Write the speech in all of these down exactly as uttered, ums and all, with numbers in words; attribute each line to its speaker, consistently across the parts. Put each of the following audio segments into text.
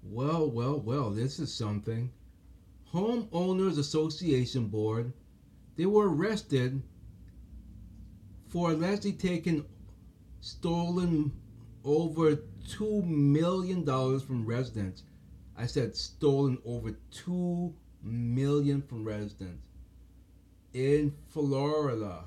Speaker 1: Well, well, well, this is something. Homeowners Association Board, they were arrested for allegedly taking stolen over two million dollars from residents. I said stolen over two million dollars from residents in Florida.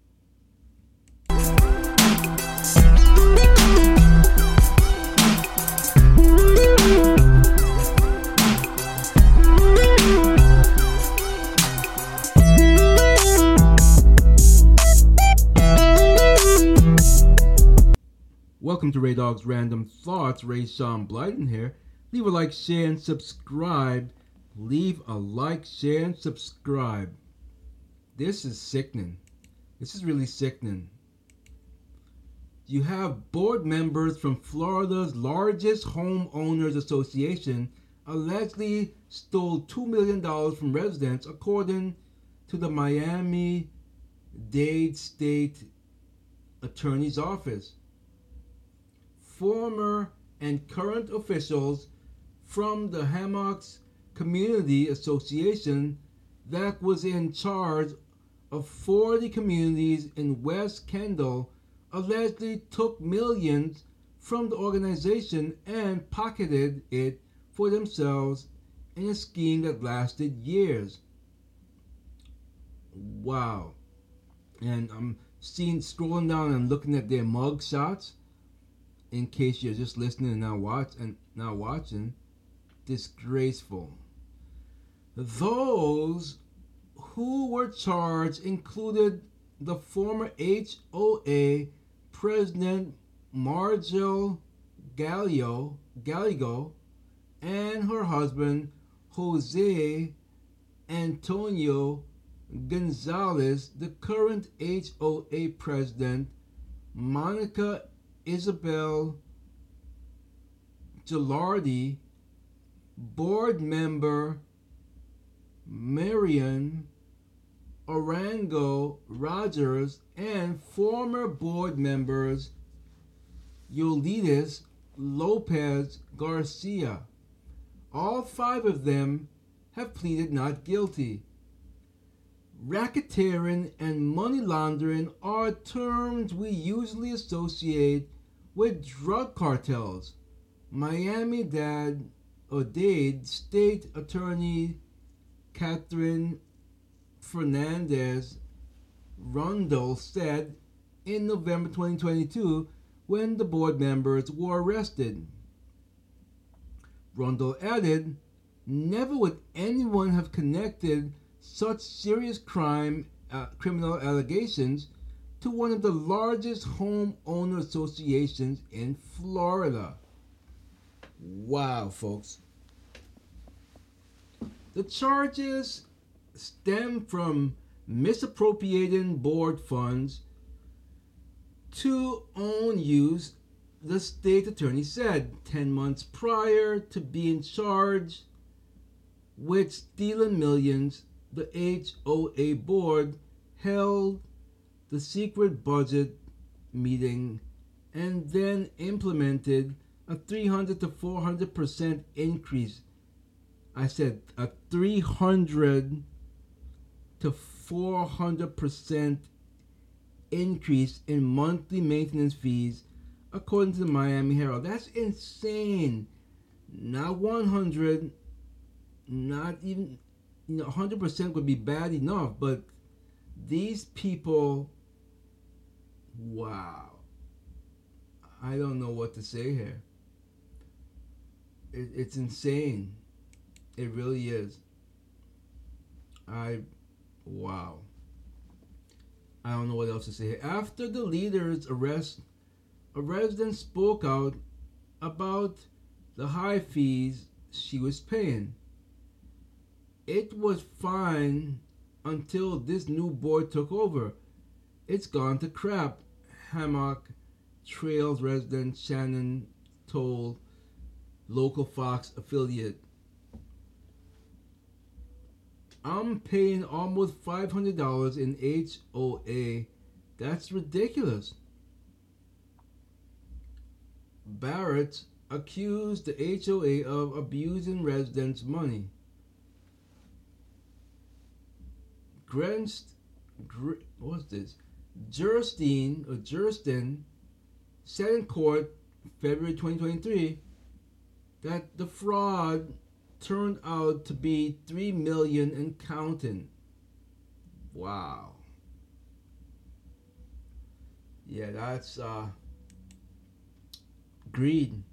Speaker 1: Welcome to Ray Dog's Random Thoughts. Ray Sean Blyden here. Leave a like, share, and subscribe. Leave a like, share, and subscribe. This is sickening. This is really sickening. You have board members from Florida's largest homeowners association allegedly stole two million dollars from residents, according to the Miami-Dade State Attorney's Office. Former and current officials from the Hammocks Community Association that was in charge of forty communities in West Kendall allegedly took millions from the organization and pocketed it for themselves in a scheme that lasted years. Wow. And I'm seeing, scrolling down and looking at their mug shots. In case you're just listening and not watch and not watching, disgraceful. Those who were charged included the former H O A president Margel Gallio, Gallego and her husband Jose Antonio Gonzalez, the current H O A president Monica Isabel Gilardi, board member Marian Orango Rogers, and former board members Yolides Lopez Garcia. All five of them have pleaded not guilty. Racketeering and money laundering are terms we usually associate with drug cartels. Miami-Dade or Dade State Attorney Catherine Fernandez Rundle said in November twenty twenty-two when the board members were arrested. Rundle added, "Never would anyone have connected such serious crime, uh, criminal allegations to one of the largest homeowner associations in Florida." Wow, folks. The charges stem from misappropriating board funds to own use, the state attorney said, ten months prior to being charged with stealing millions. The H O A board held the secret budget meeting and then implemented a three hundred to four hundred percent increase. I said a three hundred to four hundred percent increase in monthly maintenance fees, according to the Miami Herald. That's insane. Not one hundred, not even, you know, one hundred percent would be bad enough, but these people, wow. I don't know what to say here. It, it's insane. It really is. I, wow. I don't know what else to say here. After the leader's arrest, a resident spoke out about the high fees she was paying. It was fine until this new board took over. It's gone to crap, Hammock Trails resident Shannon told local Fox affiliate. I'm paying almost five hundred dollars in H O A. That's ridiculous. Barrett, accused the H O A of abusing residents' money. Grenst, Gr- what's this? Gerstein or Gersten said in court February twenty twenty-three that the fraud turned out to be three million and counting. Wow. Yeah, that's uh, greed.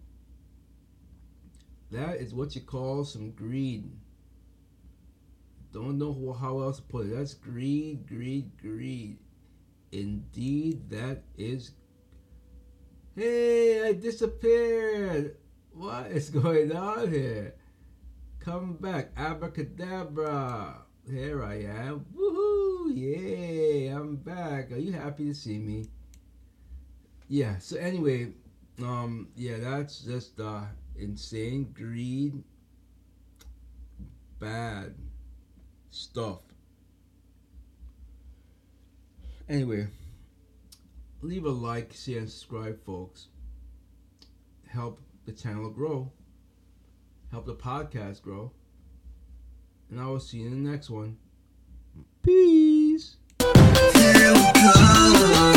Speaker 1: That is what you call some greed. Don't know how else to put it. That's greed, greed, greed. Indeed, that is. Hey, I disappeared. What is going on here? Come back, abracadabra. Here I am. Woohoo! Yay! I'm back. Are you happy to see me? Yeah. So anyway, um, yeah, that's just uh, insane greed. Bad stuff. Anyway, leave a like, share, and subscribe, folks. Help the channel grow. Help the podcast grow. And I will see you in the next one. Peace. Here we go.